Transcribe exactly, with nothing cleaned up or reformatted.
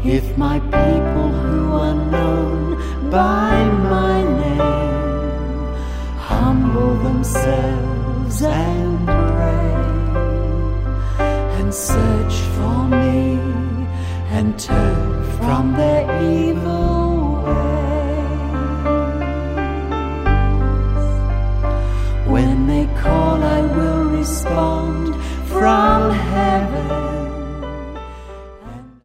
if my people who are known by my name humble themselves and pray and search for me and turn from their evil